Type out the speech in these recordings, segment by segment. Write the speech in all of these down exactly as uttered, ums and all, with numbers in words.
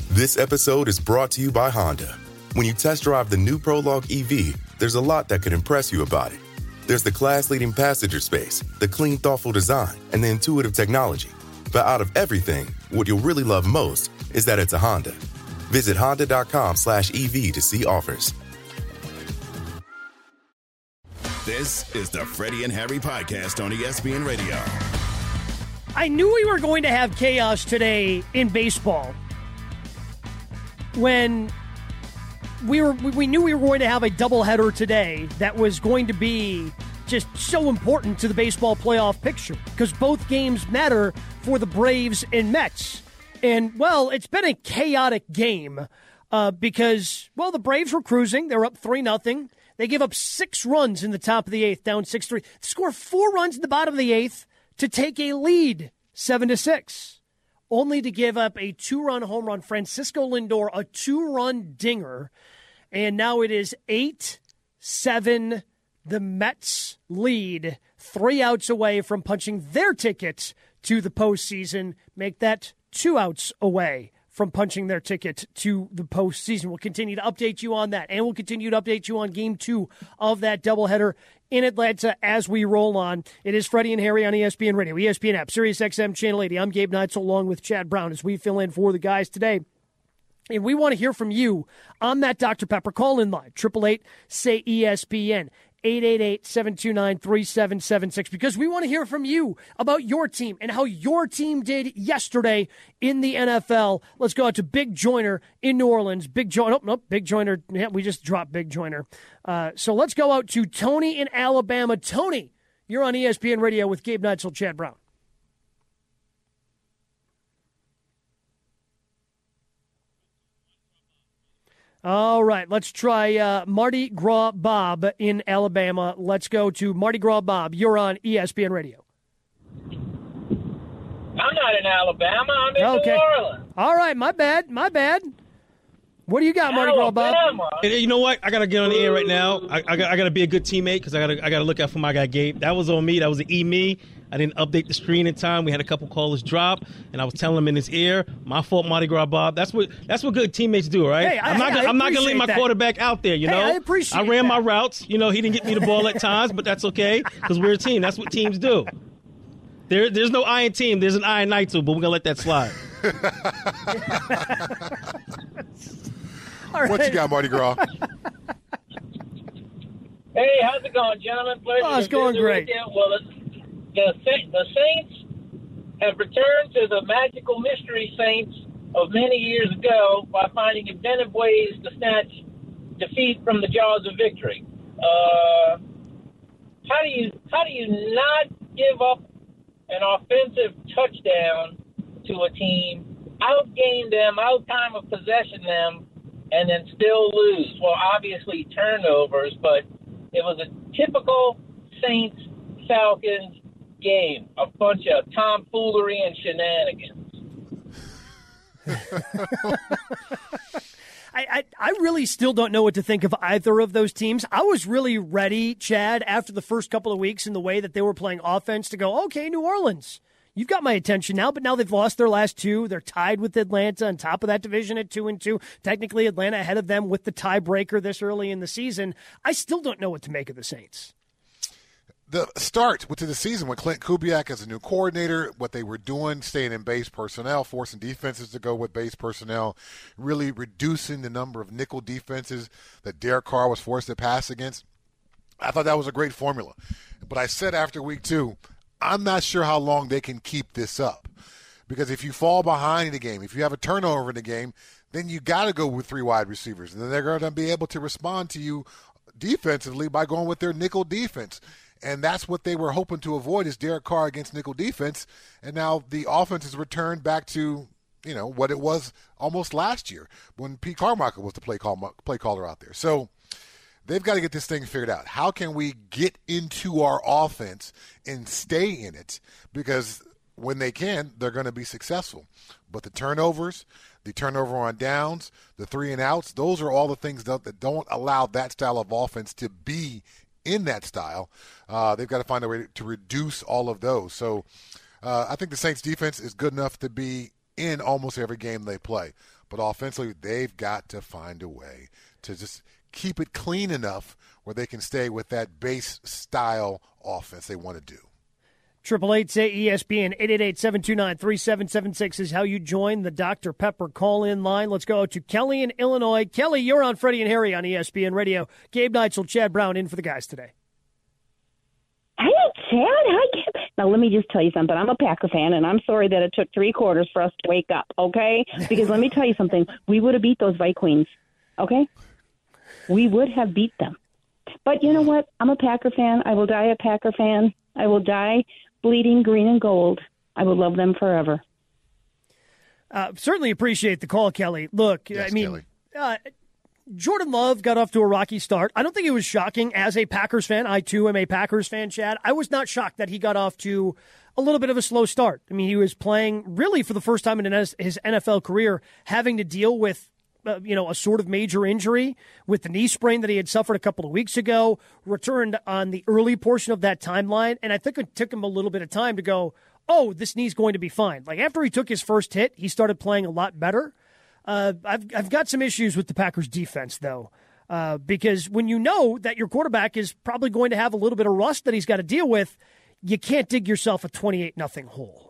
This episode is brought to you by Honda. When you test drive the new Prologue E V, there's a lot that could impress you about it. There's the class-leading passenger space, the clean, thoughtful design, and the intuitive technology. But out of everything, what you'll really love most is that it's a Honda. Visit honda.com slash EV to see offers. This is the Freddie and Harry podcast on E S P N Radio. I knew we were going to have chaos today in baseball when we were we knew we were going to have a doubleheader today that was going to be just so important to the baseball playoff picture because both games matter for the Braves and Mets. And, well, it's been a chaotic game uh, because, well, the Braves were cruising. They were up three nothing. They give up six runs in the top of the eighth, down six three. Score four runs in the bottom of the eighth to take a lead, seven to six, only to give up a two-run home run. Francisco Lindor, a two-run dinger, and now it is eight seven. The Mets lead, three outs away from punching their ticket to the postseason. Make that two outs away from punching their ticket to the postseason. We'll continue to update you on that, and we'll continue to update you on game two of that doubleheader in Atlanta as we roll on. It is Freddie and Harry on E S P N Radio, E S P N app, Sirius X M Channel eighty. I'm Gabe Neitzel along with Chad Brown as we fill in for the guys today. And we want to hear from you on that Doctor Pepper call-in line, eight eight eight, S A Y, E S P N. eight eight eight, seven two nine, three seven seven six, because we want to hear from you about your team and how your team did yesterday in the N F L. Let's go out to Big Joyner in New Orleans. Big Joyner, nope, nope, Big Joyner. Yeah, we just dropped Big Joyner. Uh, so let's go out to Tony in Alabama. Tony, you're on E S P N Radio with Gabe Neitzel, Chad Brown. All right, let's try uh, Mardi Gras Bob in Alabama. Let's go to Mardi Gras Bob. You're on E S P N Radio. I'm not in Alabama. I'm in okay. New Orleans. All right, my bad, my bad. What do you got, Mardi Gras Bob? You know what? I gotta get on the air right now. I, I, got, I gotta be a good teammate because I gotta I gotta look out for my guy Gabe. That was on me. That was an E-me. I didn't update the screen in time. We had a couple callers drop, and I was telling him in his ear, "My fault, Mardi Gras Bob." That's what that's what good teammates do, right? Hey, I, I'm not hey, gonna, I'm not gonna leave my that. quarterback out there. You hey, know, I appreciate. I ran that. my routes. You know, he didn't get me the ball at times, but that's okay because we're a team. That's what teams do. There, there's no I in team. There's an I in Neitzel, but we're gonna let that slide. All right. What you got, Mardi Gras? Hey, how's it going, gentlemen? Pleasure Oh, it's to going visit great. with you. Well, the, the, the Saints have returned to the magical mystery Saints of many years ago by finding inventive ways to snatch defeat from the jaws of victory. Uh, how do you how do you not give up an offensive touchdown to a team, outgain them, out time of possession them, and then still lose? Well, obviously turnovers, but it was a typical Saints-Falcons game, a bunch of tomfoolery and shenanigans. I, I, I really still don't know what to think of either of those teams. I was really ready, Chad, after the first couple of weeks in the way that they were playing offense to go, okay, New Orleans, you've got my attention now, but now they've lost their last two. They're tied with Atlanta on top of that division at two and two. Technically, Atlanta ahead of them with the tiebreaker this early in the season. I still don't know what to make of the Saints. The start to the season with Clint Kubiak as a new coordinator, what they were doing, staying in base personnel, forcing defenses to go with base personnel, really reducing the number of nickel defenses that Derek Carr was forced to pass against. I thought that was a great formula. But I said after week two, I'm not sure how long they can keep this up. Because if you fall behind in the game, if you have a turnover in the game, then you got to go with three wide receivers. And then they're going to be able to respond to you defensively by going with their nickel defense. And that's what they were hoping to avoid is Derek Carr against nickel defense. And now the offense has returned back to, you know, what it was almost last year when Pete Carmichael was the play, call, play caller out there. So they've got to get this thing figured out. How can we get into our offense and stay in it? Because when they can, they're going to be successful. But the turnovers, the turnover on downs, the three and outs, those are all the things that, that don't allow that style of offense to be in that style. Uh, they've got to find a way to reduce all of those. So uh, I think the Saints defense is good enough to be in almost every game they play. But offensively, they've got to find a way to just keep it clean enough where they can stay with that base style offense they want to do. Triple eight say E S P N eight eight eight, seven two nine, three seven seven six is how you join the Doctor Pepper call-in line. Let's go to Kelly in Illinois. Kelly, you're on Freddie and Harry on E S P N Radio. Gabe Neitzel, Chad Brown in for the guys today. Hey, Chad. Hi, Gabe. Now, let me just tell you something. I'm a Packer fan, and I'm sorry that it took three quarters for us to wake up, okay? Because let me tell you something. We would have beat those Vikings, okay? We would have beat them. But you know what? I'm a Packer fan. I will die a Packer fan. I will die bleeding green and gold. I will love them forever. Uh, certainly appreciate the call, Kelly. Look, Yes, I mean, uh, Jordan Love got off to a rocky start. I don't think it was shocking as a Packers fan. I, too, am a Packers fan, Chad. I was not shocked that he got off to a little bit of a slow start. I mean, he was playing really for the first time in his N F L career, having to deal with Uh, you know, a sort of major injury with the knee sprain that he had suffered a couple of weeks ago, returned on the early portion of that timeline. And I think it took him a little bit of time to go, oh, this knee's going to be fine. Like after he took his first hit, he started playing a lot better. Uh, I've, I've got some issues with the Packers defense, though, uh, because when you know that your quarterback is probably going to have a little bit of rust that he's got to deal with, you can't dig yourself a twenty-eight nothing hole.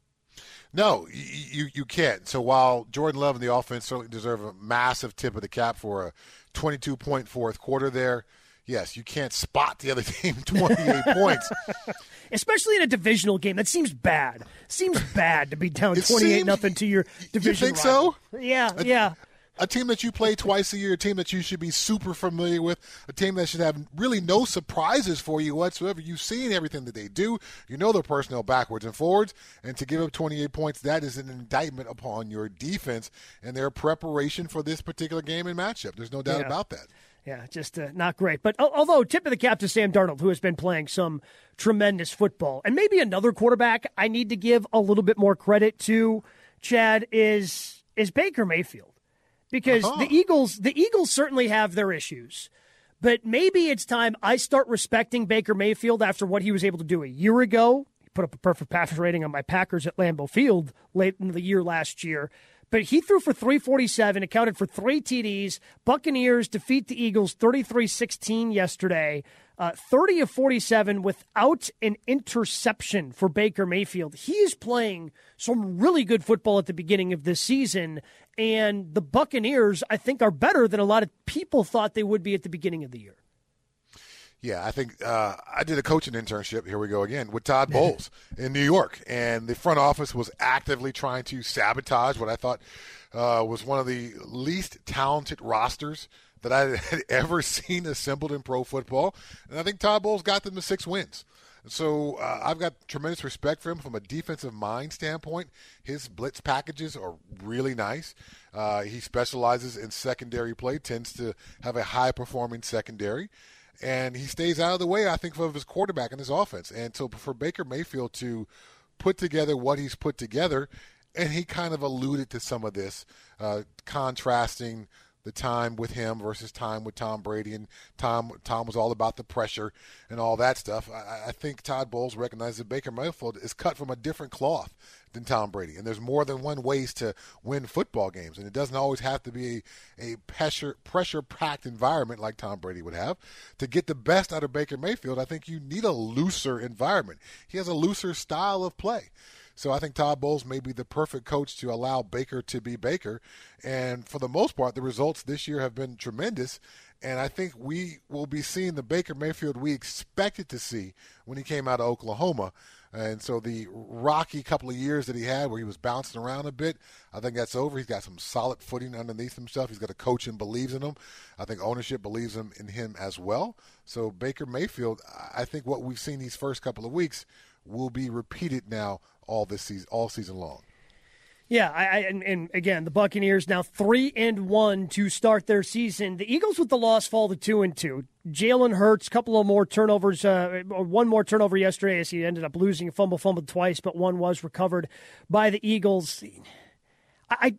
No, you you can't. So while Jordan Love and the offense certainly deserve a massive tip of the cap for a twenty-two point fourth quarter there, yes, you can't spot the other team twenty-eight points. Especially in a divisional game. That seems bad. Seems bad to be down twenty-eight nothing to your division You think rival. so? Yeah, a, yeah. A team that you play twice a year, a team that you should be super familiar with, a team that should have really no surprises for you whatsoever. You've seen everything that they do. You know their personnel backwards and forwards. And to give up twenty-eight points, that is an indictment upon your defense and their preparation for this particular game and matchup. There's no doubt Yeah. about that. Yeah, just uh, not great. But uh, although, tip of the cap to Sam Darnold, who has been playing some tremendous football. And maybe another quarterback I need to give a little bit more credit to, Chad, is is Baker Mayfield. Because uh-huh. the Eagles, the Eagles certainly have their issues. But maybe it's time I start respecting Baker Mayfield after what he was able to do a year ago. He put up a perfect passer rating on my Packers at Lambeau Field late in the year last year. But he threw for three forty-seven, accounted for three T Ds. Buccaneers defeat the Eagles thirty-three sixteen yesterday. Uh, thirty of forty-seven without an interception for Baker Mayfield. He is playing some really good football at the beginning of this season, and the Buccaneers, I think, are better than a lot of people thought they would be at the beginning of the year. Yeah, I think uh, I did a coaching internship, here we go again, with Todd Bowles in New York. And the front office was actively trying to sabotage what I thought uh, was one of the least talented rosters that I had ever seen assembled in pro football. And I think Todd Bowles got them to six wins. So uh, I've got tremendous respect for him from a defensive mind standpoint. His blitz packages are really nice. Uh, he specializes in secondary play, tends to have a high-performing secondary. And he stays out of the way, I think, of his quarterback and his offense. And so for Baker Mayfield to put together what he's put together, and he kind of alluded to some of this, uh, contrasting the time with him versus time with Tom Brady, and Tom Tom was all about the pressure and all that stuff. I, I think Todd Bowles recognizes that Baker Mayfield is cut from a different cloth than Tom Brady, and there's more than one ways to win football games, and it doesn't always have to be a, a pressure pressure packed environment like Tom Brady would have. To get the best out of Baker Mayfield, I think you need a looser environment. He has a looser style of play. So I think Todd Bowles may be the perfect coach to allow Baker to be Baker. And for the most part, the results this year have been tremendous. And I think we will be seeing the Baker Mayfield we expected to see when he came out of Oklahoma. And so the rocky couple of years that he had where he was bouncing around a bit, I think that's over. He's got some solid footing underneath himself. He's got a coach and believes in him. I think ownership believes in, in him as well. So Baker Mayfield, I think what we've seen these first couple of weeks will be repeated now all this season, all season long. Yeah, I, I and, and again, the Buccaneers now three and one to start their season. The Eagles with the loss fall to two and two. Jalen Hurts, couple of more turnovers, uh, one more turnover yesterday as he ended up losing, fumble, fumbled twice, but one was recovered by the Eagles. I, I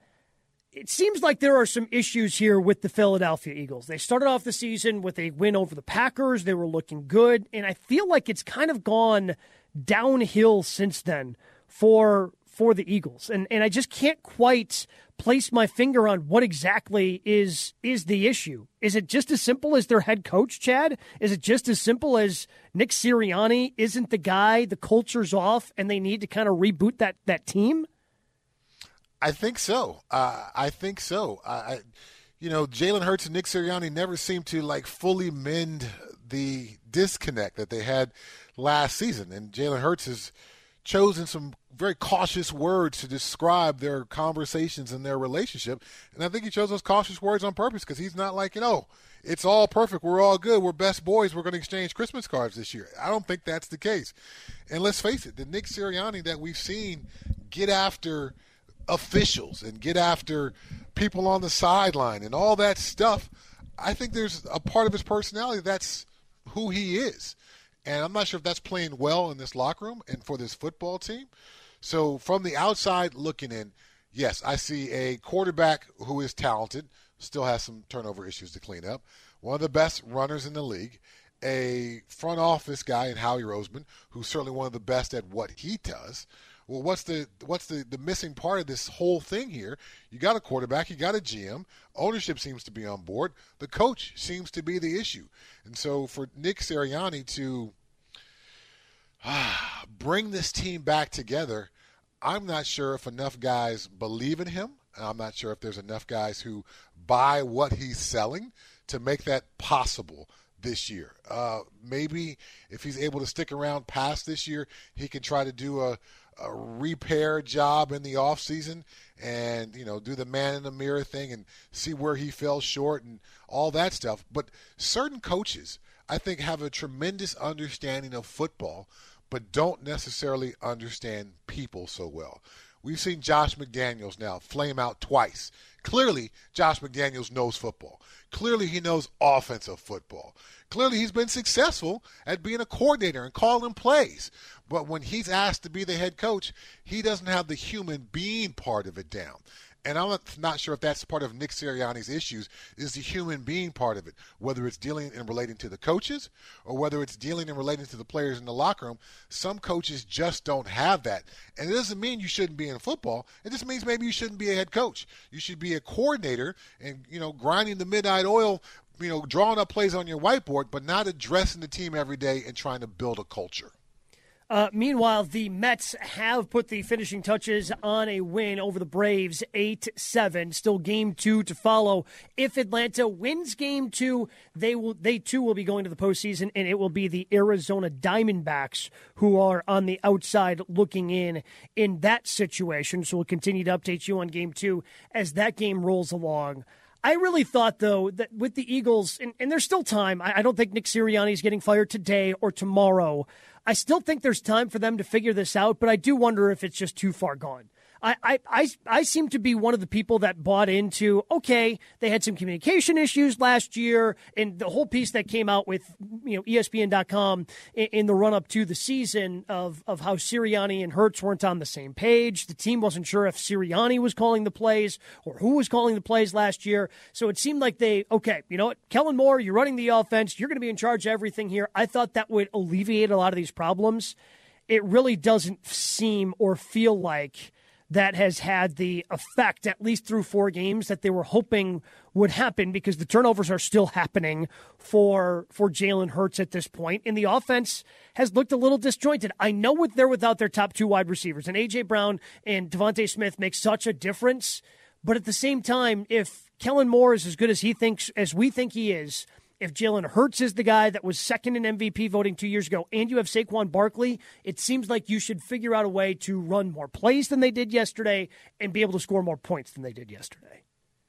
it seems like there are some issues here with the Philadelphia Eagles. They started off the season with a win over the Packers. They were looking good, and I feel like it's kind of gone downhill since then for for the Eagles. And and I just can't quite place my finger on what exactly is is the issue. Is it just as simple as their head coach, Chad? Is it just as simple as Nick Sirianni isn't the guy, the culture's off, and they need to kind of reboot that, that team? I think so. Uh, I think so. I, I, you know, Jalen Hurts and Nick Sirianni never seemed to, like, fully mend the disconnect that they had last season. And Jalen Hurts has chosen some very cautious words to describe their conversations and their relationship. And I think he chose those cautious words on purpose because he's not like, you know, it's all perfect. We're all good. We're best boys. We're going to exchange Christmas cards this year. I don't think that's the case. And let's face it, the Nick Sirianni that we've seen get after officials and get after people on the sideline and all that stuff, I think there's a part of his personality that's who he is. And I'm not sure if that's playing well in this locker room and for this football team. So from the outside looking in, yes, I see a quarterback who is talented, still has some turnover issues to clean up, one of the best runners in the league, a front office guy in Howie Roseman, who's certainly one of the best at what he does. Well, what's the what's the, the missing part of this whole thing here? You got a quarterback, you got a G M, ownership seems to be on board, the coach seems to be the issue. And so for Nick Sirianni to ah, bring this team back together, I'm not sure if enough guys believe in him. I'm not sure if there's enough guys who buy what he's selling to make that possible this year. Uh, maybe if he's able to stick around past this year, he can try to do a, a repair job in the offseason and, you know, do the man in the mirror thing and see where he fell short and all that stuff. But certain coaches, I think, have a tremendous understanding of football, but don't necessarily understand people so well. We've seen Josh McDaniels now flame out twice. Clearly, Josh McDaniels knows football. Clearly, he knows offensive football. Clearly, he's been successful at being a coordinator and calling plays. But when he's asked to be the head coach, he doesn't have the human being part of it down. And I'm not sure if that's part of Nick Sirianni's issues, is the human being part of it, whether it's dealing and relating to the coaches or whether it's dealing and relating to the players in the locker room. Some coaches just don't have that. And it doesn't mean you shouldn't be in football. It just means maybe you shouldn't be a head coach. You should be a coordinator and, you know, grinding the midnight oil, you know, drawing up plays on your whiteboard, but not addressing the team every day and trying to build a culture. Uh, meanwhile, the Mets have put the finishing touches on a win over the Braves, eight seven. Still game two to follow. If Atlanta wins game two, they will they too will be going to the postseason, and it will be the Arizona Diamondbacks who are on the outside looking in in that situation. So we'll continue to update you on game two as that game rolls along. I really thought, though, that with the Eagles, and, and there's still time, I, I don't think Nick Sirianni is getting fired today or tomorrow. I still think there's time for them to figure this out, but I do wonder if it's just too far gone. I, I, I, I seem to be one of the people that bought into, okay, they had some communication issues last year, and the whole piece that came out with, you know, E S P N dot com in, in the run-up to the season of, of how Sirianni and Hurts weren't on the same page. The team wasn't sure if Sirianni was calling the plays or who was calling the plays last year. So it seemed like they, okay, you know what, Kellen Moore, you're running the offense. You're going to be in charge of everything here. I thought that would alleviate a lot of these problems. It really doesn't seem or feel like that has had the effect, at least through four games, that they were hoping would happen, because the turnovers are still happening for for Jalen Hurts at this point, and the offense has looked a little disjointed. I know they're without their top two wide receivers, and A J. Brown and Devontae Smith make such a difference, but at the same time, if Kellen Moore is as good as he thinks, as we think he is, if Jalen Hurts is the guy that was second in M V P voting two years ago, and you have Saquon Barkley, it seems like you should figure out a way to run more plays than they did yesterday and be able to score more points than they did yesterday.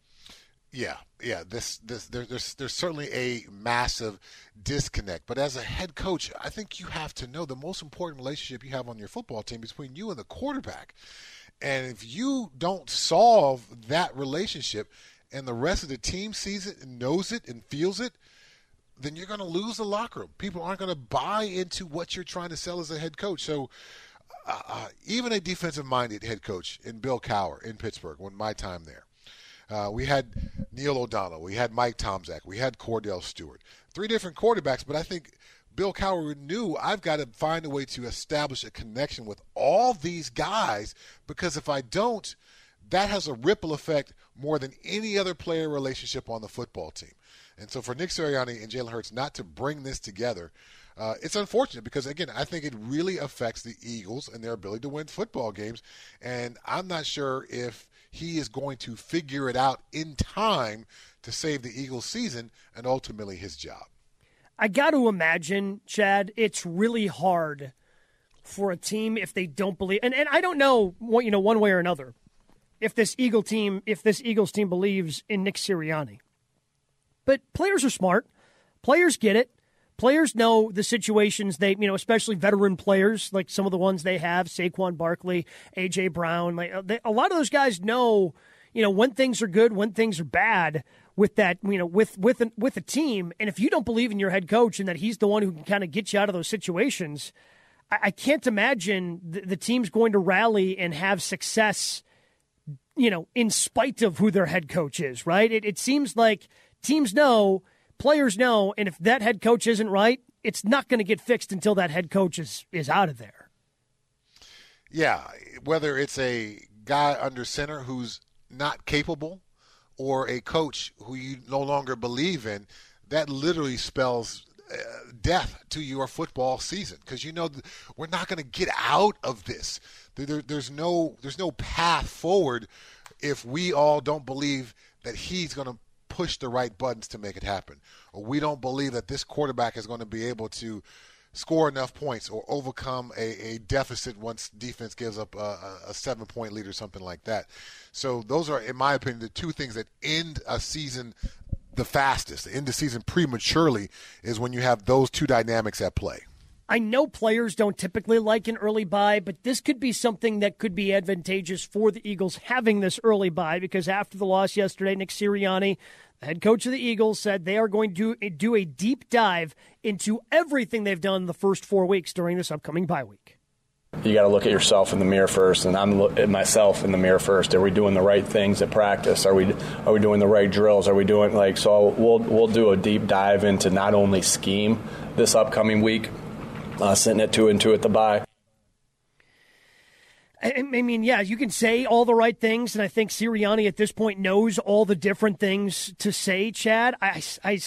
Yeah, yeah. This, this, there, there's, there's certainly a massive disconnect. But as a head coach, I think you have to know the most important relationship you have on your football team is between you and the quarterback. And if you don't solve that relationship, and the rest of the team sees it and knows it and feels it, then you're going to lose the locker room. People aren't going to buy into what you're trying to sell as a head coach. So uh, uh, even a defensive-minded head coach in Bill Cowher in Pittsburgh, when my time there, uh, we had Neil O'Donnell, we had Mike Tomczak, we had Cordell Stewart. Three different quarterbacks, but I think Bill Cowher knew I've got to find a way to establish a connection with all these guys, because if I don't, that has a ripple effect more than any other player relationship on the football team. And so for Nick Sirianni and Jalen Hurts not to bring this together, uh, it's unfortunate because, again, I think it really affects the Eagles and their ability to win football games. And I'm not sure if he is going to figure it out in time to save the Eagles' season and ultimately his job. I got to imagine, Chad, it's really hard for a team if they don't believe, and, and I don't know what, you know, one way or another, if this Eagle team, if this Eagles team believes in Nick Sirianni. But players are smart. Players get it. Players know the situations they, you know, especially veteran players like some of the ones they have, Saquon Barkley, A J Brown. Like they, a lot of those guys know, you know, when things are good, when things are bad. With that, you know, with with a, with a team, and if you don't believe in your head coach and that he's the one who can kind of get you out of those situations, I, I can't imagine the, the team's going to rally and have success, you know, in spite of who their head coach is, right? It, it seems like teams know, players know, and if that head coach isn't right, it's not going to get fixed until that head coach is is out of there. Yeah, whether it's a guy under center who's not capable, or a coach who you no longer believe in, that literally spells uh, death to your football season, because you know we're not going to get out of this. There, there, there's no there's no path forward if we all don't believe that he's going to push the right buttons to make it happen, or we don't believe that this quarterback is going to be able to score enough points or overcome a, a deficit once defense gives up a, a seven-point lead or something like that. So those are, in my opinion, the two things that end a season the fastest, end the season prematurely, is when you have those two dynamics at play. I know players don't typically like an early bye, but this could be something that could be advantageous for the Eagles having this early bye, because after the loss yesterday, Nick Sirianni, the head coach of the Eagles, said they are going to do a deep dive into everything they've done the first four weeks during this upcoming bye week. You got to look at yourself in the mirror first, and I'm looking at myself in the mirror first. Are we doing the right things at practice? Are we are we doing the right drills? Are we doing like so? We'll we'll do a deep dive into not only scheme this upcoming week, uh, sitting at two and two at the bye. I mean, yeah, you can say all the right things, and I think Sirianni at this point knows all the different things to say, Chad. I, I,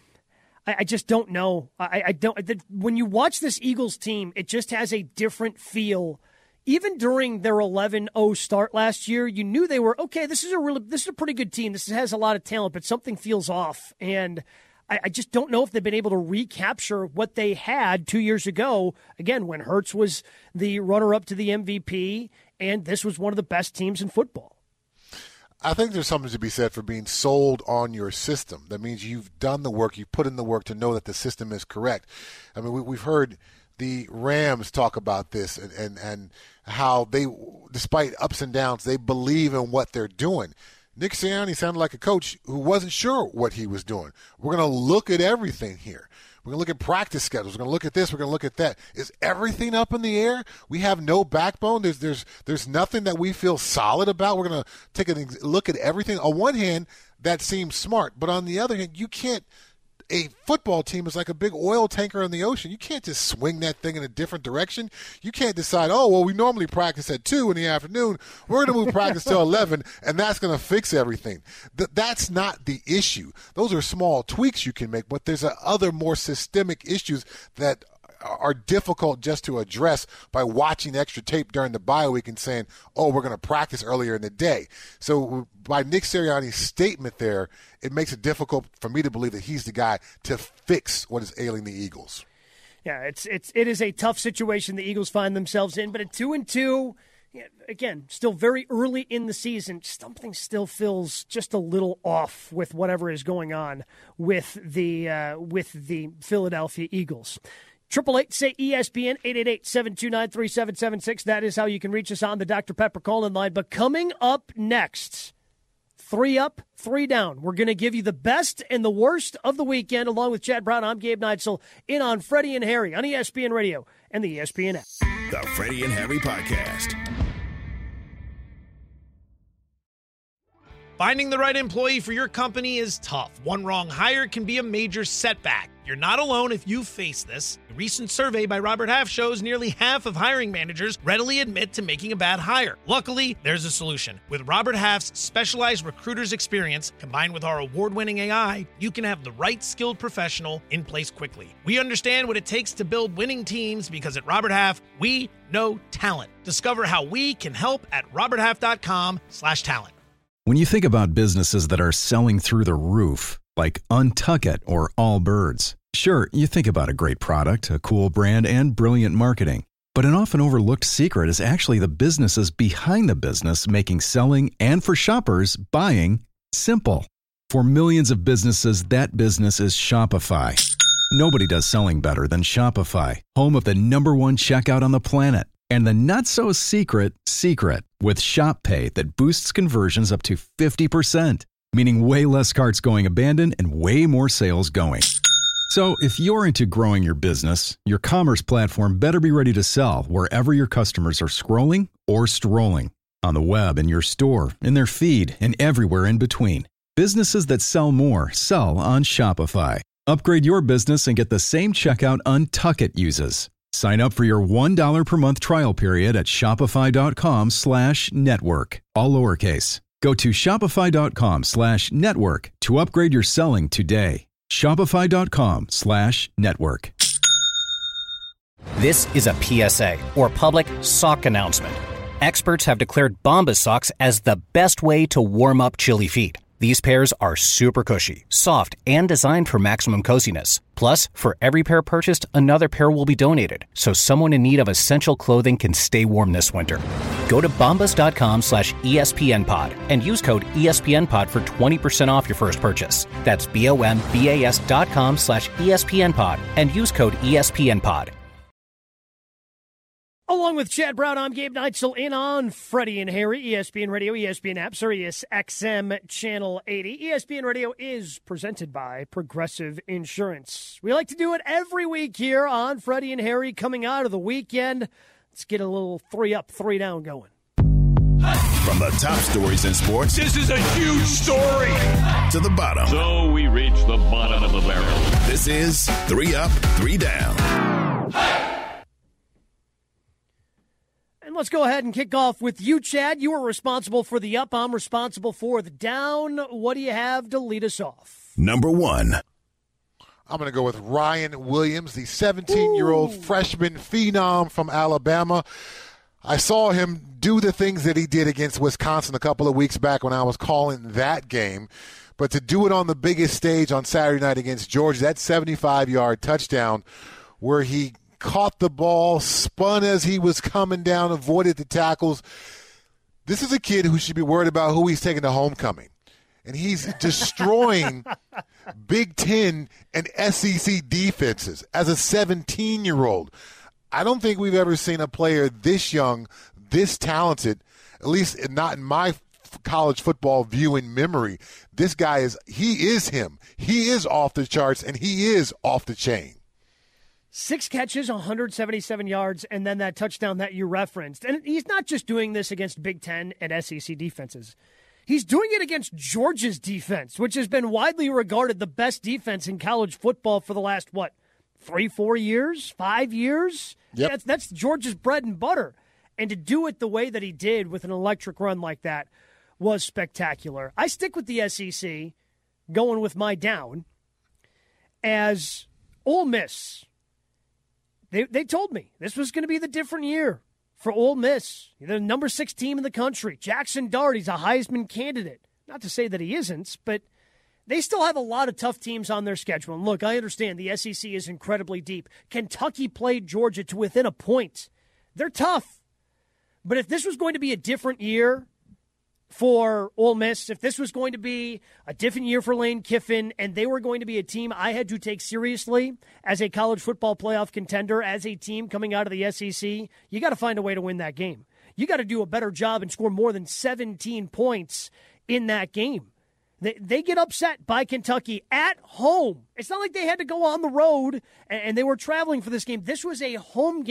I just don't know. I, I don't. When you watch this Eagles team, it just has a different feel. Even during their eleven oh start last year, you knew they were, okay, this is a really, this is a pretty good team. This has a lot of talent, but something feels off. And I just don't know if they've been able to recapture what they had two years ago, again, when Hurts was the runner-up to the M V P, and this was one of the best teams in football. I think there's something to be said for being sold on your system. That means you've done the work, you've put in the work to know that the system is correct. I mean, we, we've heard the Rams talk about this and, and, and how they, despite ups and downs, they believe in what they're doing. Nick Sirianni sounded like a coach who wasn't sure what he was doing. We're going to look at everything here. We're going to look at practice schedules. We're going to look at this. We're going to look at that. Is everything up in the air? We have no backbone. There's there's there's nothing that we feel solid about. We're going to take a look at everything. On one hand, that seems smart, but on the other hand, you can't. A football team is like a big oil tanker in the ocean. You can't just swing that thing in a different direction. You can't decide, oh, well, we normally practice at two in the afternoon. We're going to move practice till eleven, and that's going to fix everything. Th- that's not the issue. Those are small tweaks you can make, but there's a other more systemic issues that are difficult just to address by watching extra tape during the bye week and saying, oh, we're going to practice earlier in the day. So by Nick Sirianni's statement there, it makes it difficult for me to believe that he's the guy to fix what is ailing the Eagles. Yeah, it's it's it is a tough situation the Eagles find themselves in, but at two and two, yeah, again, still very early in the season, something still feels just a little off with whatever is going on with the uh, with the Philadelphia Eagles. Triple eight say E S P N eight eight eight, seven two nine, three seven seven six. That is how you can reach us on the Doctor Pepper call-in line. But coming up next, three up, three down. We're going to give you the best and the worst of the weekend. Along with Chad Brown, I'm Gabe Neitzel, in on Freddie and Harry on E S P N Radio and the E S P N app. The Freddie and Harry Podcast. Finding the right employee for your company is tough. One wrong hire can be a major setback. You're not alone if you face this. A recent survey by Robert Half shows nearly half of hiring managers readily admit to making a bad hire. Luckily, there's a solution. With Robert Half's specialized recruiter's experience, combined with our award-winning A I, you can have the right skilled professional in place quickly. We understand what it takes to build winning teams because at Robert Half, we know talent. Discover how we can help at roberthalf.com slash talent. When you think about businesses that are selling through the roof, like Untuckit or Allbirds, sure, you think about a great product, a cool brand, and brilliant marketing. But an often overlooked secret is actually the businesses behind the business making selling and for shoppers buying simple. For millions of businesses, that business is Shopify. Nobody does selling better than Shopify, home of the number one checkout on the planet. And the not-so-secret secret with Shop Pay that boosts conversions up to fifty percent, meaning way less carts going abandoned and way more sales going. So if you're into growing your business, your commerce platform better be ready to sell wherever your customers are scrolling or strolling. On the web, in your store, in their feed, and everywhere in between. Businesses that sell more sell on Shopify. Upgrade your business and get the same checkout Untuckit uses. Sign up for your one dollar per month trial period at shopify.com slash network. All lowercase. Go to shopify.com slash network to upgrade your selling today. Shopify.com slash network. This is a P S A, or public sock announcement. Experts have declared Bombas socks as the best way to warm up chilly feet. These pairs are super cushy, soft, and designed for maximum coziness. Plus, for every pair purchased, another pair will be donated, so someone in need of essential clothing can stay warm this winter. Go to bombas.com slash ESPNpod and use code ESPNpod for twenty percent off your first purchase. That's B-O-M-B-A-S dot com slash ESPNpod and use code ESPNpod. Along with Chad Brown, I'm Gabe Neitzel in on Freddie and Harry, E S P N Radio, E S P N App, Sirius X M Channel eighty. E S P N Radio is presented by Progressive Insurance. We like to do it every week here on Freddie and Harry coming out of the weekend. Let's get a little three up, three down going. From the top stories in sports. This is a huge story. To the bottom. So we reach the bottom of the barrel. This is Three Up, Three Down. And let's go ahead and kick off with you, Chad. You were responsible for the up. I'm responsible for the down. What do you have to lead us off? Number one. I'm going to go with Ryan Williams, the seventeen-year-old freshman phenom from Alabama. I saw him do the things that he did against Wisconsin a couple of weeks back when I was calling that game. But to do it on the biggest stage on Saturday night against Georgia, that seventy-five-yard touchdown where he caught the ball, spun as he was coming down, avoided the tackles. This is a kid who should be worried about who he's taking to homecoming. And he's destroying Big Ten and S E C defenses as a seventeen-year-old. I don't think we've ever seen a player this young, this talented, at least not in my college football viewing memory. This guy is, he is him. He is off the charts, and he is off the chain. Six catches, one hundred seventy-seven yards, and then that touchdown that you referenced. And he's not just doing this against Big Ten and S E C defenses. He's doing it against Georgia's defense, which has been widely regarded the best defense in college football for the last, what, three, four years, five years? Yep. That's, that's Georgia's bread and butter. And to do it the way that he did with an electric run like that was spectacular. I stick with the S E C, going with my down, as Ole Miss. They they told me this was going to be the different year for Ole Miss. They're the number six team in the country. Jackson Dart, he's a Heisman candidate. Not to say that he isn't, but they still have a lot of tough teams on their schedule. And look, I understand the S E C is incredibly deep. Kentucky played Georgia to within a point. They're tough. But if this was going to be a different year for Ole Miss, if this was going to be a different year for Lane Kiffin, and they were going to be a team I had to take seriously as a college football playoff contender, as a team coming out of the S E C, you got to find a way to win that game. You got to do a better job and score more than seventeen points in that game. They, they get upset by Kentucky at home. It's not like they had to go on the road and, and they were traveling for this game. This was a home game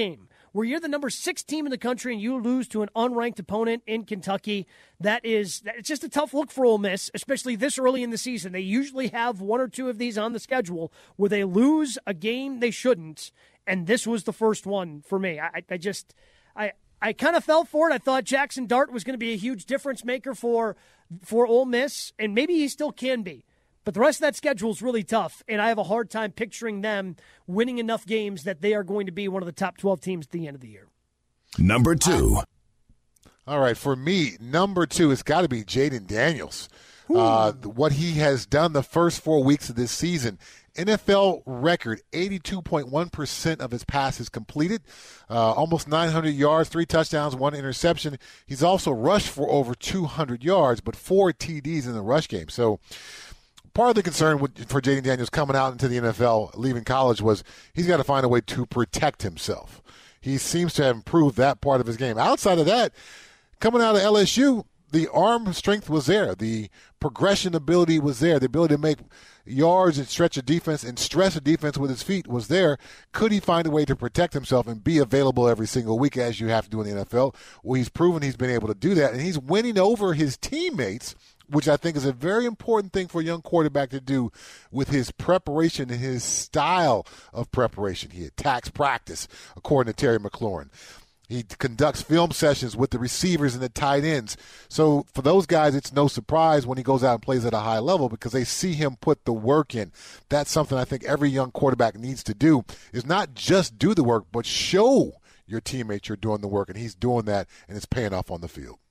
where you're the number six team in the country and you lose to an unranked opponent in Kentucky. That is, it's just a tough look for Ole Miss, especially this early in the season. They usually have one or two of these on the schedule where they lose a game they shouldn't, and this was the first one for me. I, I just, I, I kind of fell for it. I thought Jackson Dart was going to be a huge difference maker for for Ole Miss, and maybe he still can be. But the rest of that schedule is really tough, and I have a hard time picturing them winning enough games that they are going to be one of the top twelve teams at the end of the year. Number two. All right, for me, number two has got to be Jaden Daniels. Uh, what he has done the first four weeks of this season, N F L record, eighty-two point one percent of his passes completed, uh, almost nine hundred yards, three touchdowns, one interception. He's also rushed for over two hundred yards, but four T Ds in the rush game. So part of the concern with, for Jaden Daniels coming out into the N F L, leaving college, was he's got to find a way to protect himself. He seems to have improved that part of his game. Outside of that, coming out of L S U, the arm strength was there. The progression ability was there. The ability to make yards and stretch a defense and stress a defense with his feet was there. Could he find a way to protect himself and be available every single week, as you have to do in the N F L? Well, he's proven he's been able to do that, and he's winning over his teammates, which I think is a very important thing for a young quarterback to do with his preparation and his style of preparation. He attacks practice, according to Terry McLaurin. He conducts film sessions with the receivers and the tight ends. So for those guys, it's no surprise when he goes out and plays at a high level because they see him put the work in. That's something I think every young quarterback needs to do, is not just do the work, but show your teammates you're doing the work, and he's doing that, and it's paying off on the field.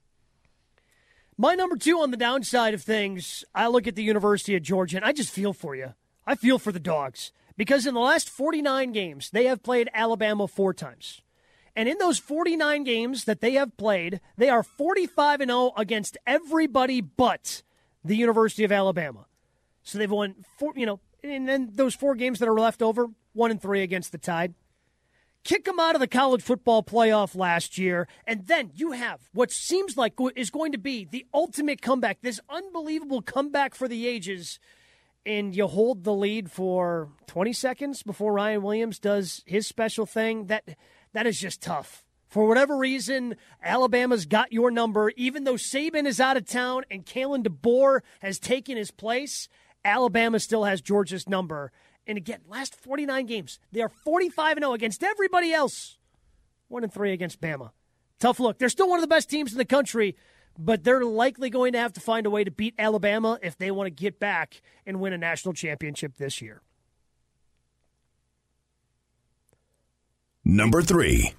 My number two on the downside of things, I look at the University of Georgia, and I just feel for you. I feel for the Dogs because in the last forty-nine games, they have played Alabama four times. And in those forty-nine games that they have played, they are forty-five and oh against everybody but the University of Alabama. So they've won four, you know, and then those four games that are left over, one and three against the Tide. Kick them out of the college football playoff last year, and then you have what seems like is going to be the ultimate comeback, this unbelievable comeback for the ages, and you hold the lead for twenty seconds before Ryan Williams does his special thing. That that is just tough. For whatever reason, Alabama's got your number. Even though Saban is out of town and Kalen DeBoer has taken his place, Alabama still has Georgia's number. And again, last forty-nine games, they are forty-five and oh against everybody else. one and three against Bama. Tough look. They're still one of the best teams in the country, but they're likely going to have to find a way to beat Alabama if they want to get back and win a national championship this year. Number three.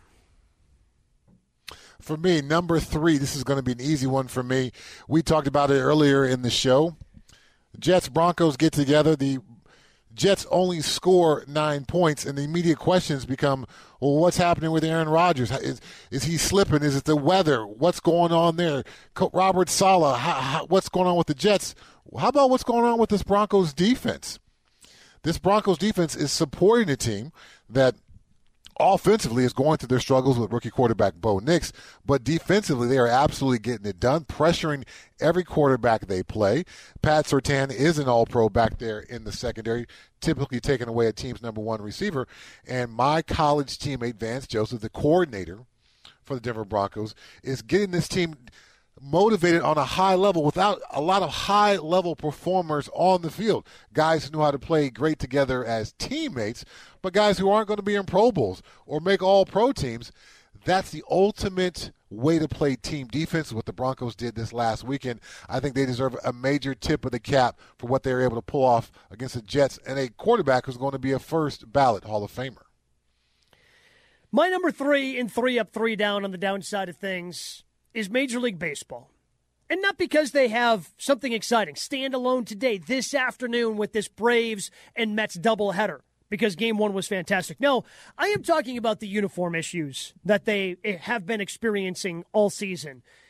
For me, number three, this is going to be an easy one for me. We talked about it earlier in the show. Jets, Broncos get together. The Jets only score nine points, and the immediate questions become, well, what's happening with Aaron Rodgers? Is, is he slipping? Is it the weather? What's going on there? Robert Saleh, how, how, what's going on with the Jets? How about what's going on with this Broncos defense? This Broncos defense is supporting a team that offensively is going through their struggles with rookie quarterback Bo Nix, but defensively they are absolutely getting it done, pressuring every quarterback they play. Pat Surtain is an all-pro back there in the secondary, typically taking away a team's number one receiver. And my college teammate, Vance Joseph, the coordinator for the Denver Broncos, is getting this team motivated on a high level without a lot of high-level performers on the field. Guys who know how to play great together as teammates, but guys who aren't going to be in Pro Bowls or make all-pro teams. That's the ultimate way to play team defense, what the Broncos did this last weekend. I think they deserve a major tip of the cap for what they were able to pull off against the Jets and a quarterback who's going to be a first-ballot Hall of Famer. My number three and three up, three down on the downside of things is Major League Baseball. And not because they have something exciting. Standalone today, this afternoon, with this Braves and Mets doubleheader, because game one was fantastic. No, I am talking about the uniform issues that they have been experiencing all season. And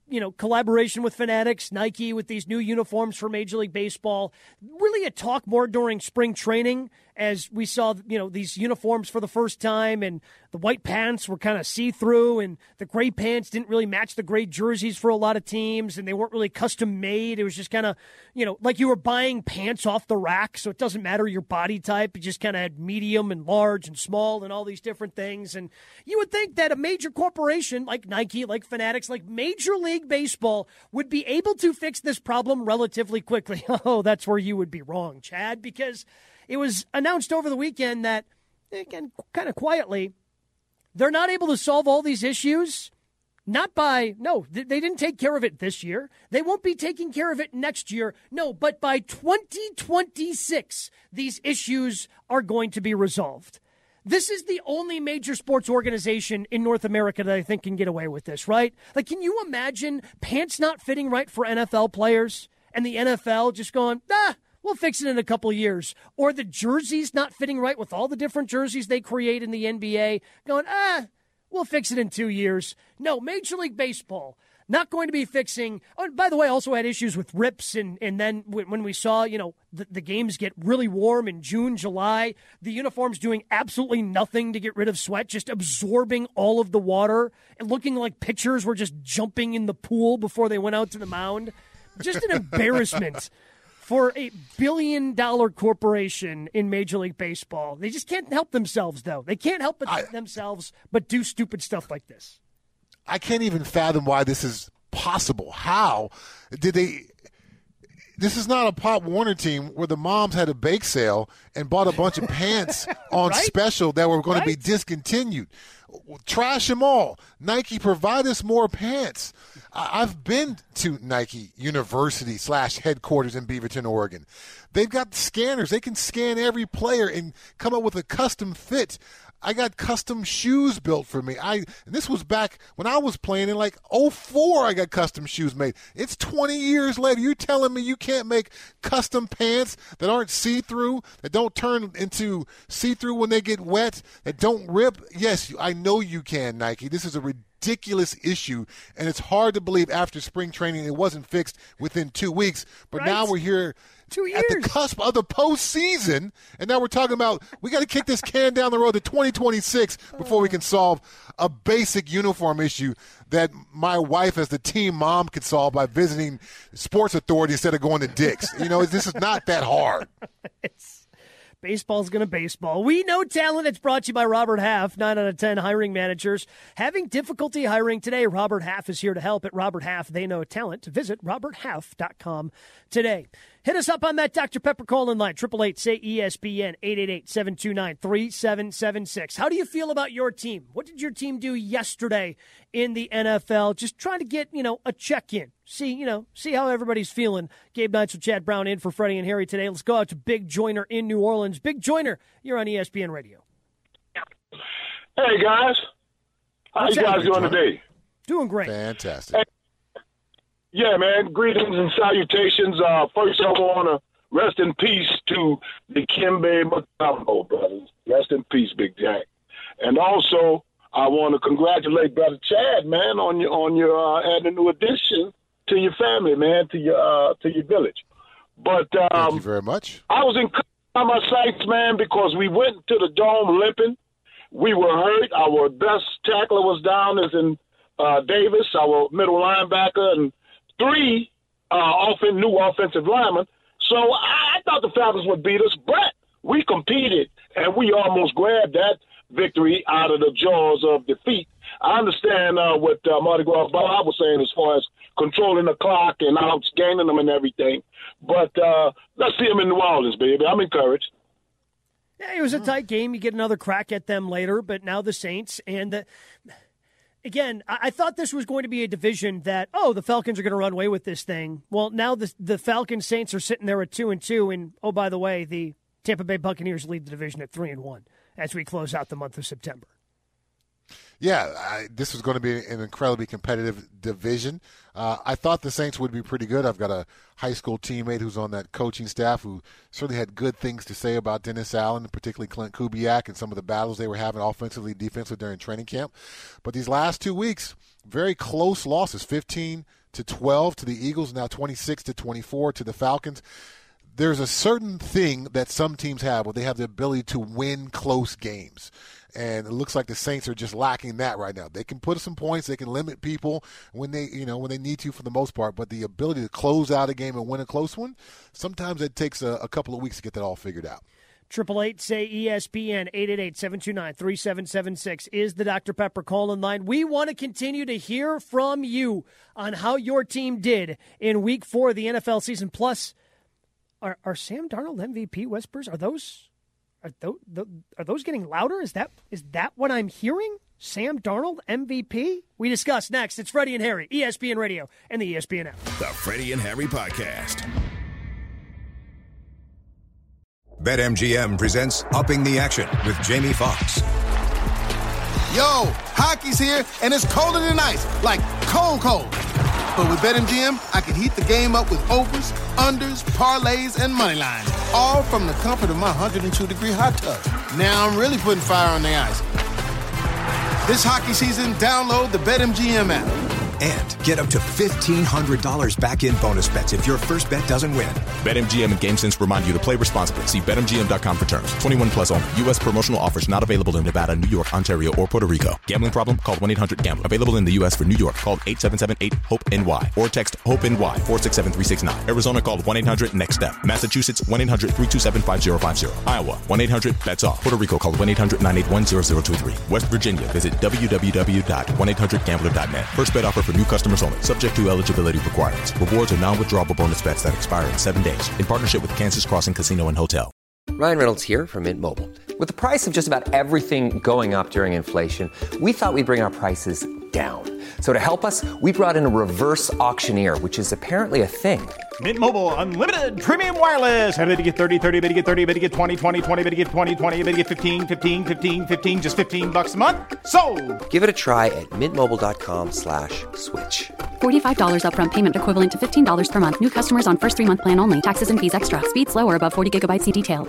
you know, collaboration with Fanatics, Nike with these new uniforms for Major League Baseball. Really a talk more during spring training as we saw, you know, these uniforms for the first time, and the white pants were kind of see-through, and the gray pants didn't really match the gray jerseys for a lot of teams, and they weren't really custom-made. It was just kind of, you know, like you were buying pants off the rack, so it doesn't matter your body type. You just kind of had medium and large and small and all these different things. And you would think that a major corporation like Nike, like Fanatics, like Major League Baseball would be able to fix this problem relatively quickly. Oh, that's where you would be wrong, Chad, because it was announced over the weekend that, again, kind of quietly, they're not able to solve all these issues. Not by, no, they didn't take care of it this year. They won't be taking care of it next year. No, but by twenty twenty-six, these issues are going to be resolved. This is the only major sports organization in North America that I think can get away with this, right? Like, can you imagine pants not fitting right for N F L players and the N F L just going, ah, we'll fix it in a couple of years. Or the jerseys not fitting right with all the different jerseys they create in the N B A, going, ah, we'll fix it in two years. No, Major League Baseball not going to be fixing. Oh, and by the way, also had issues with rips. And, and then when we saw, you know, the, the games get really warm in June, July, the uniforms doing absolutely nothing to get rid of sweat, just absorbing all of the water and looking like pitchers were just jumping in the pool before they went out to the mound. Just an embarrassment for a billion-dollar corporation in Major League Baseball. They just can't help themselves, though. They can't help but I, themselves but do stupid stuff like this. I can't even fathom why this is possible. How did they – this is not a Pop Warner team where the moms had a bake sale and bought a bunch of pants on right? special that were going right? to be discontinued. Trash them all. Nike, provide us more pants. I've been to Nike University slash headquarters in Beaverton, Oregon. They've got scanners. They can scan every player and come up with a custom fit. I got custom shoes built for me. I and this was back when I was playing in like oh four. I got custom shoes made. It's twenty years later. You telling me you can't make custom pants that aren't see-through, that don't turn into see-through when they get wet, that don't rip? Yes, I know you can, Nike. This is a ridiculous issue, and it's hard to believe after spring training it wasn't fixed within two weeks. But right. now we're here Two years. at the cusp of the postseason, and now we're talking about we got to kick this can down the road to twenty twenty-six before we can solve a basic uniform issue that my wife as the team mom could solve by visiting Sports Authority instead of going to Dick's. You know, this is not that hard. It's Baseball's going to baseball. We know talent. It's brought to you by Robert Half, nine out of ten hiring managers. Having difficulty hiring today, Robert Half is here to help. At Robert Half, they know talent. Visit robert half dot com today. Hit us up on that Doctor Pepper call-in line, eight eight eight, S A Y, E S P N, eight eight eight, seven two nine, three seven seven six. How do you feel about your team? What did your team do yesterday in the N F L? Just trying to get, you know, a check-in. See, you know, see how everybody's feeling. Gabe Knights with Chad Brown in for Freddie and Harry today. Let's go out to Big Joyner in New Orleans. Big Joyner, you're on E S P N Radio. Hey, guys. How What's you guys happening, doing today? Doing great. Fantastic. Hey, yeah, man. Greetings and salutations. Uh, first, I want to rest in peace to the Kimbe Mutombo brothers. Rest in peace, Big Jack. And also, I want to congratulate Brother Chad, man, on your on your uh, adding a new addition to your family, man, to your uh, to your village. But um, thank you very much. I was encouraged by my Saints, man, because we went to the Dome limping. We were hurt. Our best tackler was down, as in uh, Davis, our middle linebacker, and three uh, offen- new offensive linemen. So I, I thought the Falcons would beat us, but we competed, and we almost grabbed that victory out of the jaws of defeat. I understand uh, what uh, Mardi Gras Bob was saying as far as controlling the clock and outgaining them and everything. But uh, let's see them in New Orleans, baby. I'm encouraged. Yeah, it was a tight game. You get another crack at them later, but now the Saints. And the, again, I, I thought this was going to be a division that, oh, the Falcons are going to run away with this thing. Well, now the the Falcons Saints are sitting there at two and two, and oh, by the way, the Tampa Bay Buccaneers lead the division at three and one as we close out the month of September. Yeah, I, this was going to be an incredibly competitive division. Uh, I thought the Saints would be pretty good. I've got a high school teammate who's on that coaching staff who certainly had good things to say about Dennis Allen, particularly Clint Kubiak, and some of the battles they were having offensively, defensively during training camp. But these last two weeks, very close losses, fifteen to twelve to the Eagles, now twenty-six to twenty-four to the Falcons. There's a certain thing that some teams have where they have the ability to win close games. And it looks like the Saints are just lacking that right now. They can put some points, they can limit people when they, you know, when they need to for the most part, but the ability to close out a game and win a close one, sometimes it takes a, a couple of weeks to get that all figured out. Triple eight say E S P N eight eight eight, seven two nine, three seven seven six is the Doctor Pepper call-in line. We want to continue to hear from you on how your team did in Week Four of the N F L season. Plus, are are Sam Darnold M V P whispers? Are those are those are those getting louder? Is that is that what I'm hearing? Sam Darnold M V P? We discuss next. It's Freddie and Harry, E S P N Radio and the E S P N app. The Freddie and Harry Podcast. BetMGM presents Upping the Action with Jamie Foxx. Yo, hockey's here, and it's colder than ice, like cold, cold. But with BetMGM, I can heat the game up with overs, unders, parlays, and money lines, all from the comfort of my one hundred two degree hot tub. Now I'm really putting fire on the ice. This hockey season, download the BetMGM app. And get up to fifteen hundred dollars back in bonus bets if your first bet doesn't win. BetMGM and GameSense remind you to play responsibly. See Bet M G M dot com for terms. twenty-one plus only. U S promotional offers not available in Nevada, New York, Ontario, or Puerto Rico. Gambling problem? Call one eight hundred gambler. Available in the U S for New York. Call eight seven seven eight hope N Y or text HOPE-NY four six seven three six nine. Arizona, call one eight hundred next step. Massachusetts, one eight hundred three two seven five zero five zero. Iowa, one eight hundred bets off. Puerto Rico, call one eight hundred nine eight one zero zero two three. West Virginia, visit w w w dot one eight hundred gambler dot net. First bet offer for new customers only. Subject to eligibility requirements. Rewards are non-withdrawable bonus bets that expire in seven days. In partnership with Kansas Crossing Casino and Hotel. Ryan Reynolds here from Mint Mobile. With the price of just about everything going up during inflation, we thought we'd bring our prices down. So to help us, we brought in a reverse auctioneer, which is apparently a thing. Mint Mobile Unlimited Premium Wireless. How to get thirty, thirty, bit to get thirty, bit to get twenty, twenty, twenty, bit to get twenty, twenty, bit to get fifteen, fifteen, fifteen, fifteen, just fifteen bucks a month? Sold! Give it a try at mintmobile.com slash switch. forty-five dollars upfront payment equivalent to fifteen dollars per month. New customers on first three-month plan only. Taxes and fees extra. Speed slower above forty gigabytes per detail.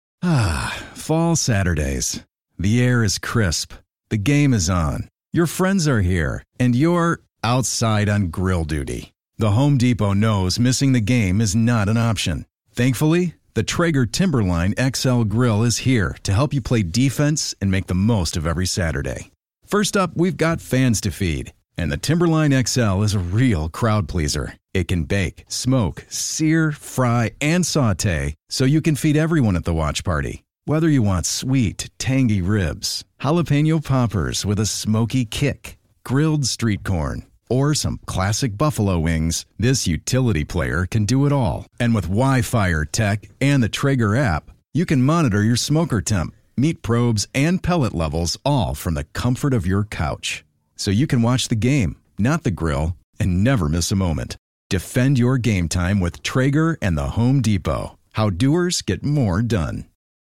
Ah, fall Saturdays. The air is crisp. The game is on. Your friends are here. And you're outside on grill duty. The Home Depot knows missing the game is not an option. Thankfully, the Traeger Timberline X L grill is here to help you play defense and make the most of every Saturday. First up, we've got fans to feed. And the Timberline X L is a real crowd pleaser. It can bake, smoke, sear, fry, and saute, so you can feed everyone at the watch party. Whether you want sweet, tangy ribs, jalapeno poppers with a smoky kick, grilled street corn, or some classic buffalo wings, this utility player can do it all. And with Wi-Fi tech and the Traeger app, you can monitor your smoker temp, meat probes, and pellet levels all from the comfort of your couch. So you can watch the game, not the grill, and never miss a moment. Defend your game time with Traeger and the Home Depot. How doers get more done.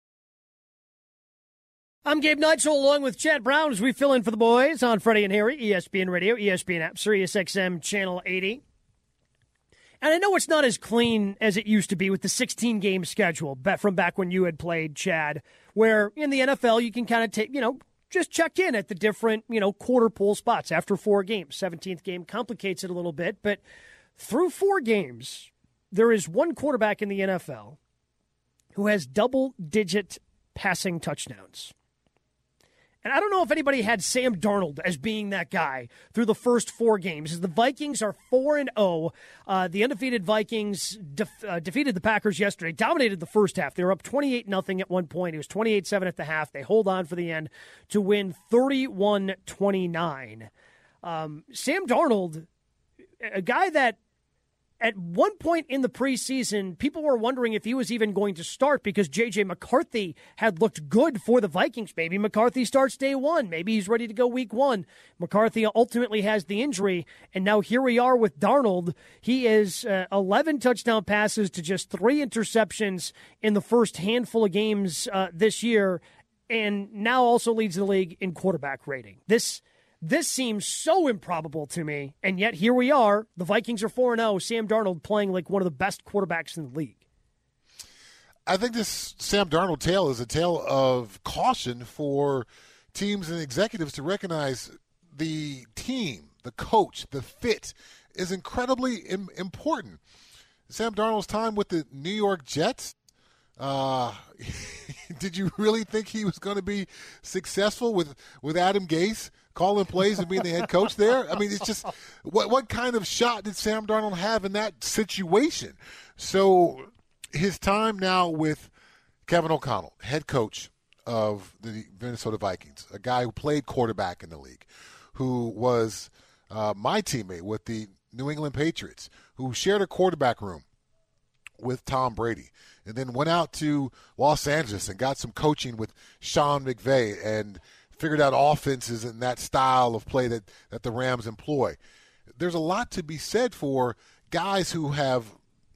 I'm Gabe Neitzel along with Chad Brown as we fill in for the boys on Freddie and Harry, E S P N Radio, E S P N app, Sirius X M Channel eighty. And I know it's not as clean as it used to be with the sixteen-game schedule from back when you had played, Chad, where in the N F L you can kind of take, you know, just check in at the different, you know, quarter pool spots after four games. seventeenth game complicates it a little bit, but through four games, there is one quarterback in the N F L who has double-digit passing touchdowns. And I don't know if anybody had Sam Darnold as being that guy through the first four games. As the Vikings are four and oh, uh, the undefeated Vikings def- uh, defeated the Packers yesterday, dominated the first half. They were up twenty-eight nothing at one point. It was twenty-eight seven at the half. They hold on for the end to win thirty-one twenty-nine. Um, Sam Darnold, a guy that at one point in the preseason, people were wondering if he was even going to start because J J. McCarthy had looked good for the Vikings. Maybe McCarthy starts day one. Maybe he's ready to go week one. McCarthy ultimately has the injury, and now here we are with Darnold. He is uh, eleven touchdown passes to just three interceptions in the first handful of games uh, this year, and now also leads the league in quarterback rating. This This seems so improbable to me, and yet here we are. The Vikings are four and oh, Sam Darnold playing like one of the best quarterbacks in the league. I think this Sam Darnold tale is a tale of caution for teams and executives to recognize the team, the coach, the fit is incredibly im- important. Sam Darnold's time with the New York Jets, uh, did you really think he was going to be successful with, with Adam Gase calling plays and being the head coach there? I mean, it's just what what kind of shot did Sam Darnold have in that situation? So his time now with Kevin O'Connell, head coach of the Minnesota Vikings, a guy who played quarterback in the league, who was uh, my teammate with the New England Patriots, who shared a quarterback room with Tom Brady, and then went out to Los Angeles and got some coaching with Sean McVay and figured out offenses and that style of play that, that the Rams employ. There's a lot to be said for guys who have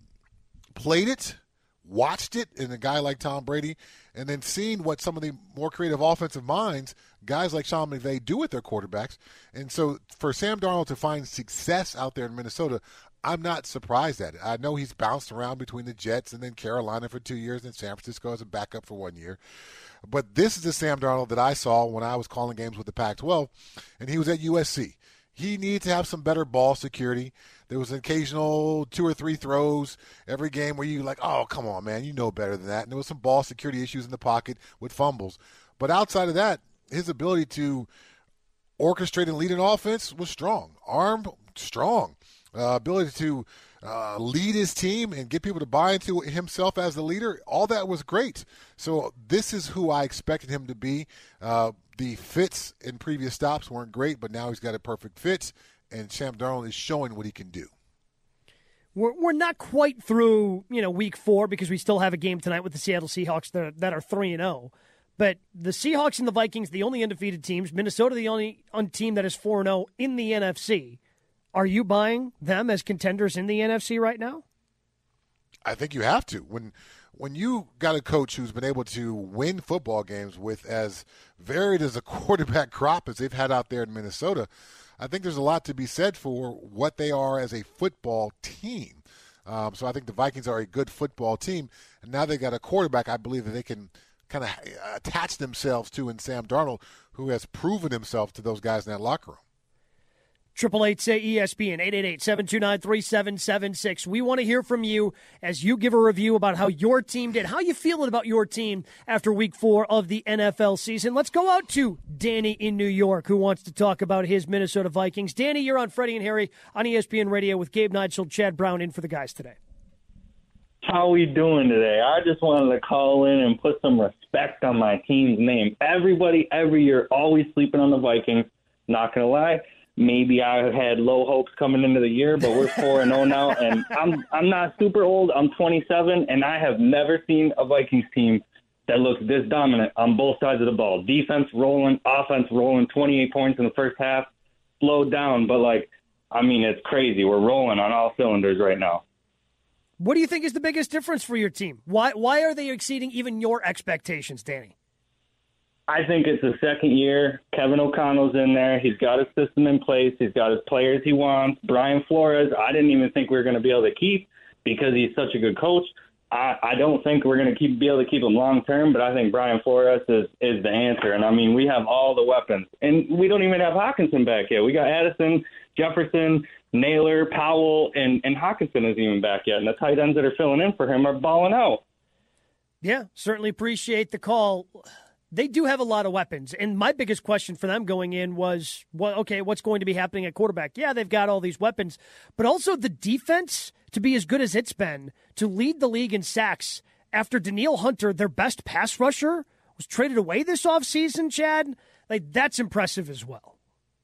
played it, watched it in a guy like Tom Brady, and then seen what some of the more creative offensive minds, guys like Sean McVay, do with their quarterbacks. And so for Sam Darnold to find success out there in Minnesota, I'm not surprised at it. I know he's bounced around between the Jets and then Carolina for two years and San Francisco as a backup for one year. But this is the Sam Darnold that I saw when I was calling games with the Pac twelve, and he was at U S C. He needed to have some better ball security. There was an occasional two or three throws every game where you like, oh, come on, man, you know better than that. And there was some ball security issues in the pocket with fumbles. But outside of that, his ability to orchestrate and lead an offense was strong. Arm, strong. Uh, ability to uh, lead his team and get people to buy into himself as the leader, all that was great. So this is who I expected him to be. Uh, the fits in previous stops weren't great, but now he's got a perfect fit, and Sam Darnold is showing what he can do. We're we're not quite through, you know, week four because we still have a game tonight with the Seattle Seahawks that are, that are three and oh. But the Seahawks and the Vikings, the only undefeated teams. Minnesota, the only un- team that is four and oh in the N F C. Are you buying them as contenders in the N F C right now? I think you have to. When when you got a coach who's been able to win football games with as varied as a quarterback crop as they've had out there in Minnesota, I think there's a lot to be said for what they are as a football team. Um, so I think the Vikings are a good football team, and now they got a quarterback I believe that they can kind of attach themselves to in Sam Darnold, who has proven himself to those guys in that locker room. Triple eight say E S P N eight eight eight, seven two nine, three seven seven six. We want to hear from you as you give a review about how your team did. How you feeling about your team after week four of the N F L season? Let's go out to Danny in New York, who wants to talk about his Minnesota Vikings. Danny, you're on Freddie and Harry on E S P N Radio with Gabe Neitzel, Chad Brown in for the guys today. How we doing today? I just wanted to call in and put some respect on my team's name. Everybody every year always sleeping on the Vikings. Not going to lie. Maybe I had low hopes coming into the year, but we're four and oh now, and I'm I'm not super old. I'm twenty-seven, and I have never seen a Vikings team that looks this dominant on both sides of the ball. Defense rolling, offense rolling, twenty-eight points in the first half, slowed down, but, like, I mean, it's crazy. We're rolling on all cylinders right now. What do you think is the biggest difference for your team? Why why are they exceeding even your expectations, Danny? I think it's the second year. Kevin O'Connell's in there. He's got his system in place. He's got his players he wants. Brian Flores, I didn't even think we were going to be able to keep because he's such a good coach. I, I don't think we're going to keep be able to keep him long term, but I think Brian Flores is, is the answer. And, I mean, we have all the weapons. And we don't even have Hockenson back yet. We got Addison, Jefferson, Naylor, Powell, and, and Hockenson isn't even back yet. And the tight ends that are filling in for him are balling out. Yeah, certainly appreciate the call. They do have a lot of weapons, and my biggest question for them going in was, well, okay, what's going to be happening at quarterback? Yeah, they've got all these weapons, but also the defense to be as good as it's been, to lead the league in sacks after Danielle Hunter, their best pass rusher, was traded away this offseason, Chad. Like, that's impressive as well.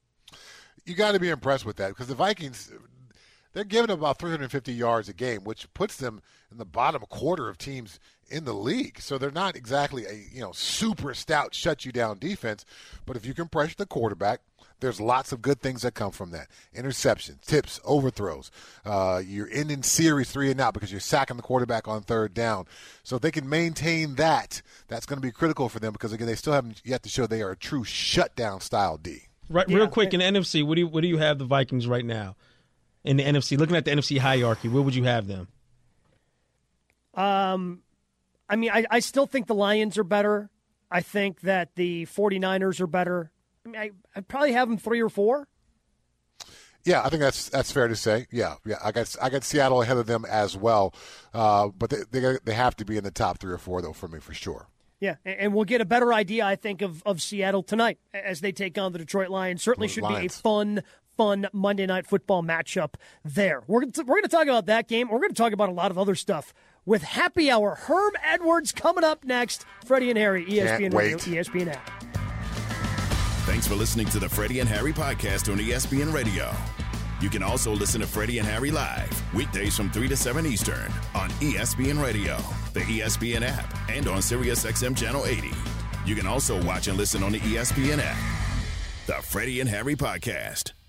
You got to be impressed with that because the Vikings, they're giving about three hundred fifty yards a game, which puts them in the bottom quarter of teams in the league. So they're not exactly a, you know, super stout shut you down defense, but if you can pressure the quarterback, there's lots of good things that come from that. Interceptions, tips, overthrows. Uh, you're ending series three and out because you're sacking the quarterback on third down. So if they can maintain that, that's going to be critical for them because, again, they still haven't yet to show they are a true shutdown style D. Right, real yeah. quick, in the N F C, what do you, what do you have the Vikings right now? In the N F C, looking at the N F C hierarchy, where would you have them? Um, I mean, I, I still think the Lions are better. I think that the 49ers are better. I mean, I, I'd probably have them three or four. Yeah, I think that's that's fair to say. Yeah, yeah, I got I got Seattle ahead of them as well, uh, but they, they they have to be in the top three or four though for me for sure. Yeah, and we'll get a better idea, I think, of, of Seattle tonight as they take on the Detroit Lions. Certainly should Lions. be a fun, fun Monday Night Football matchup there. We're gonna, we're going to talk about that game. We're going to talk about a lot of other stuff with Happy Hour. Herm Edwards coming up next. Freddie and Harry, E S P N Can't Radio, wait. E S P N app. Thanks for listening to the Freddie and Harry podcast on E S P N Radio. You can also listen to Freddie and Harry live weekdays from three to seven Eastern on E S P N Radio, the E S P N app, and on Sirius X M Channel eighty. You can also watch and listen on the E S P N app. The Freddie and Harry podcast.